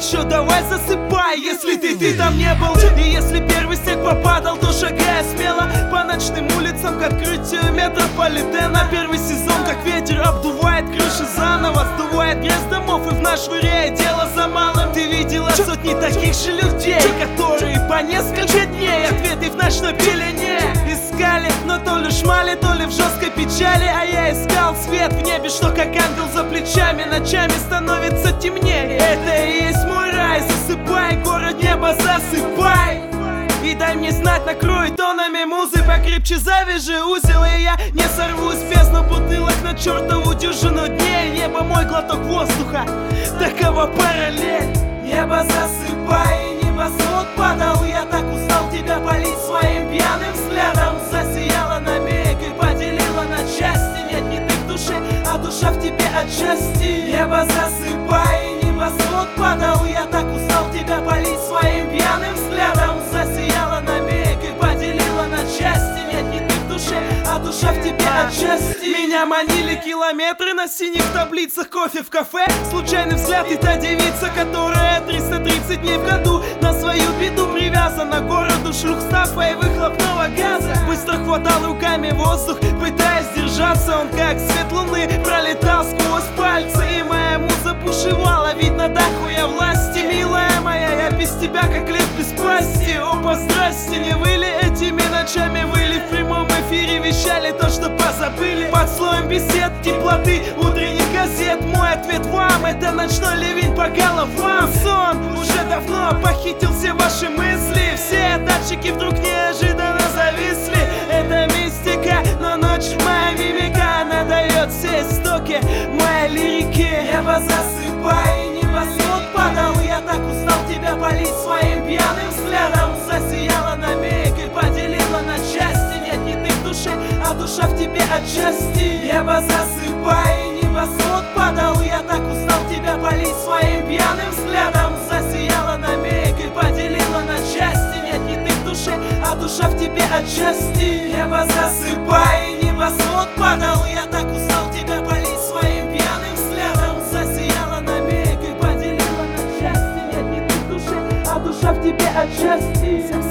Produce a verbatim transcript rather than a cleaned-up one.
еще, давай засыпай. Если ты, ты там не был, и если первый снег попадал, то шагая смело по ночным улицам к открытию метрополитена. Первый сезон, как ветер, обдувает крыши заново, сдувает грязь домов и в наш швыряет дело за малым. Ты видела сотни таких же людей, которые по несколько дней ответы в ночной пелене искали, но то ли шмали, то ли в жесткой печали. А я искал свет в небе, что как ангел за плечами ночами становится темнее. Это и есть мой рай, засыпай, город небо засыпай. И дай мне знать, накрой тонами музы, покрепче завяжи узел, и я не сорвусь в бездну бутылок на чертову дюжину дней. Небо мой глоток воздуха, такова параллель. Небо засыпай, небосвод падал, я так устал тебя палить своим пьяным взглядом. Засияла на миг и поделила на части. Нет, не ты в душе, а душа в тебе отчасти. Небо засыпай, небосвод падал, я так устал тебя палить своим пьяным взглядом. Засияла на миг и поделила на части. Нет, не ты в душе, а душа в тебе отчасти. Меня манили километры на синих таблицах, кофе в кафе, случайный взгляд и та девица, которая триста тридцать дней в году на свою беду привязана к городу шлюхстафа и выхлопного газа. Быстро хватал руками воздух, пытаясь держаться. Он как свет луны пролетал сквозь пальцы, и моя муза бушевала, видно даху я власти. Милая моя, я без тебя как лев без пасти. Опа, здрасте, не вы ли этими ночами выли в прямом эфире вещали то, что позабыли? Под слоем бесед, теплоты утренних газет мой ответ вам — это ночной ливень по головам. Сон уже давно похитил все ваши мысли, все датчики вдруг неожиданно зависли. Это мистика, но ночь моя мимика, она дает все истоки моей лирики. Небо засыпай, небосвод падал, я так устал тебя палить своим пьяным взглядом. Засияла на миг и поделила на части. Нет, не ты в душе, а душа в тебе отчасти. Небо засыпай, небосвод падал, я так устал тебя палить своим пьяным взглядом. Засияла на миг и поделила на части. Нет, не ты в душе, а душа в тебе отчасти. Небо засыпай, небосвод падал, я так устал тебя палить своим пьяным взглядом. Засияла на миг и поделила на части. Нет, не ты в душе, а душа в тебе отчасти.